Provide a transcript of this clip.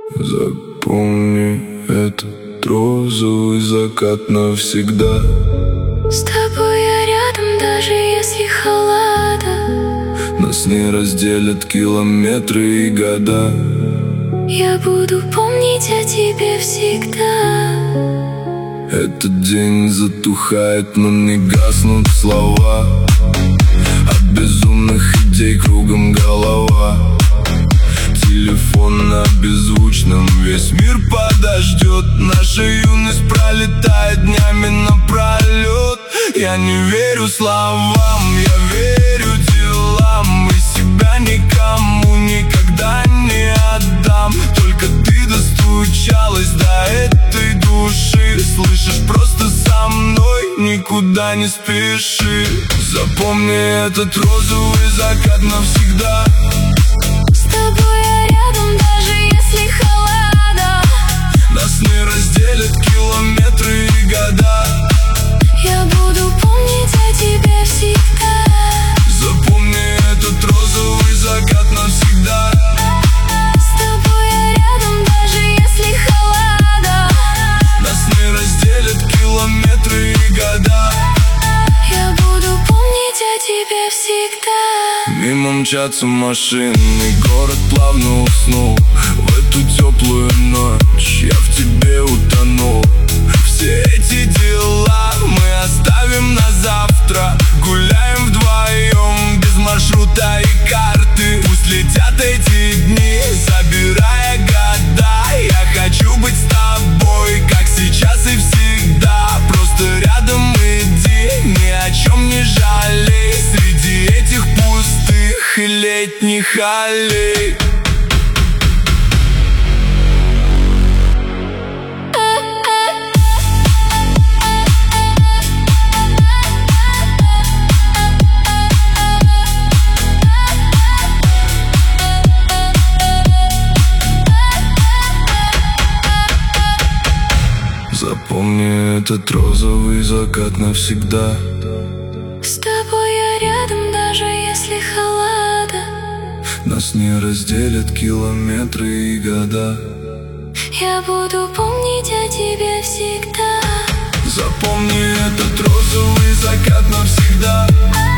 Запомни этот розовый закат навсегда. С тобой я рядом, даже если холода. Нас не разделят километры и года. Я буду помнить о тебе всегда. Этот день затухает, но не гаснут слова. От безумных идей кругом голова. Телефон на беззвучном, весь мир подождет. Наша юность пролетает днями напролет. Я не верю словам, я верю делам. И себя никому никогда не отдам. Только ты достучалась до этой души. Слышишь, просто со мной никуда не спеши. Запомни этот розовый закат навсегда. С тобой я рядом, даже если холода. Нас не разделят километры и года. Я буду помнить о тебе всегда. Запомни этот розовый закат навсегда. С тобой я рядом, даже если холода. Нас не разделят километры и года. Я буду помнить о тебе всегда. Мимо мчатся машины, город плавно уснул. В эту теплую ночь я в тебе утонул. Все эти дела мы оставим на завтра. Гуляем вдвоем, без маршрута и карты. Пусть летят эти дни, забирая года. Я хочу быть с тобой, как сейчас и всегда. Просто рядом иди, ни о чем не жалей. Среди этих пустых и летних аллей. Запомни этот розовый закат навсегда. С тобой я рядом, даже если холода. Нас не разделят километры и года. Я буду помнить о тебе всегда. Запомни этот розовый закат навсегда.